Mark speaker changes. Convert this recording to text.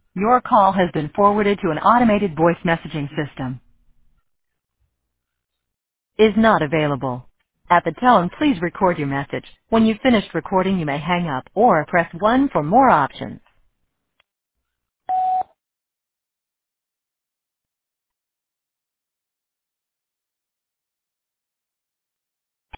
Speaker 1: Your call has been forwarded to an automated voice messaging system. Is not available. At the tone, please record your message. When you've finished recording, you may hang up or press 1 for more options.